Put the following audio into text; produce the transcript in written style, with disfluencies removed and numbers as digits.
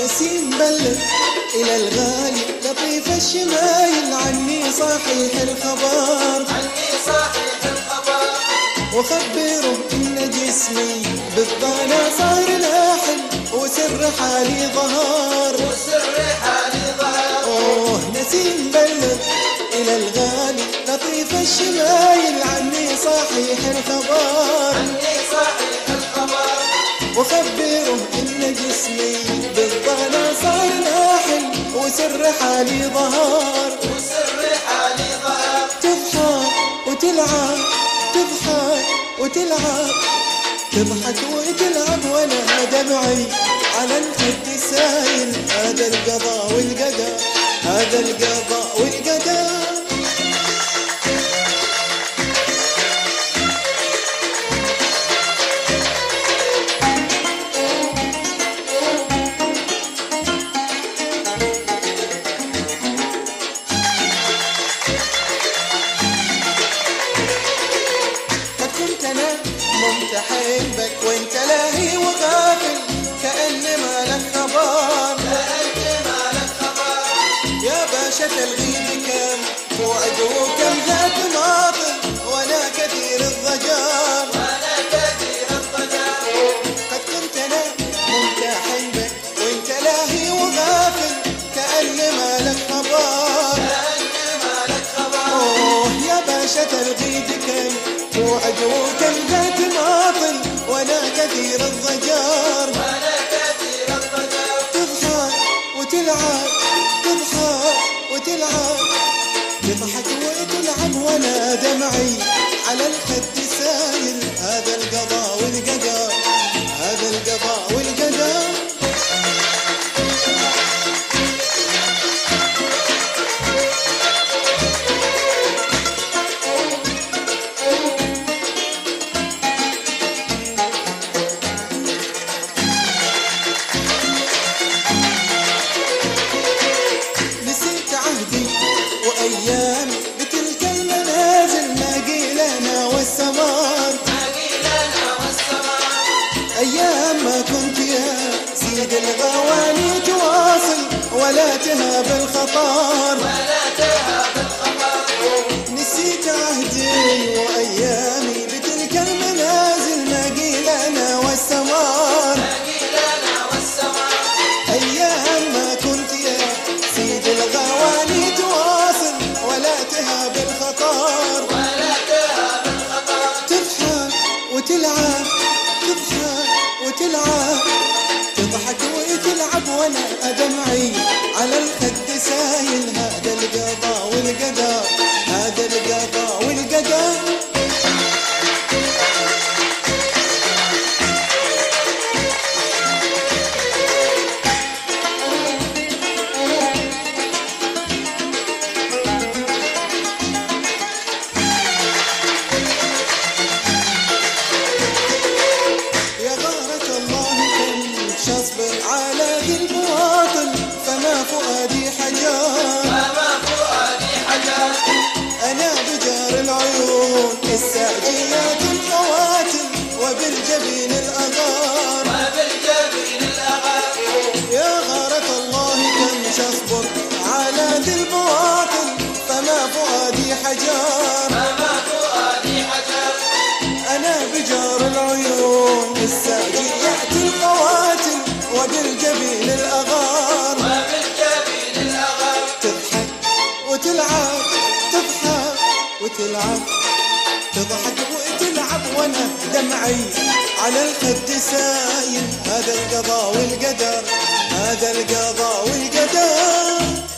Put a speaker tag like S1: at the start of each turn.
S1: نسيم بلد إلى الغالي لطيف الشمايل، عني صحيح الخبر وخبره إن جسمي بالضنا صار ناحل، وسر حالي ظهر أوه نسيم بلد إلى الغالي لطيف الشمايل، عني صحيح الخبر وخبره إن جسمي بالضنا صار ناحل، وسر حالي ظهر تضحك وتلعب تضحك وتلعب تضحك وتلعب وانا دمعي على الخد سايل، هذا القضاء والقدر هذا القضاء والقدر. ممتحن بك وانت لاهي وغافل، كأن ما لك خبر يا باشا الغيب كم وعد وكم ذات ماطل، وانا كثير الضجر قد كنت انا ممتحن بك وانت لاهي وغافل، كأن ما لك خبر اوه يا باشا الغيب كم وعد وكم ذات ماطل، وانا كثير الضجر تضحك وتلعب تضحك وتلعب تضحك وتلعب وانا دمعي على الخد سايل، هذا القضاء والقدر هذا القضاء والقدر. أيام بتلك المنازل ناقي لنا والسمار أيام ما كنت يا سيد الغواني تواصل ولا تهاب الخطار نسيت عهدي وأيامي بتلك المنازل ناقي لنا والسمار أيام ما كنت يا سيد الغواني تواصل ولا تهاب الخطر تضحك وتلعب تضحك وتلعب تضحك وتلعب وانا دمعي على الخد سايل، هذا القضاء والقدر هذا القضاء والقدر. اصبر على ذي المواطن فما فؤادي حجار أنا بجار العيون الساجيات الخواتم وبالجبين الأغار يا غارة الله كم اصبر على ذي المواطن فما فؤادي حجار أنا بجار العيون الساجيات الخواتم وبالجبين الأغار تضحك وتلعب تضحك وتلعب تضحك وتلعب وانا دمعي على الخد سايل، هذا القضاء والقدر هذا القضاء والقدر.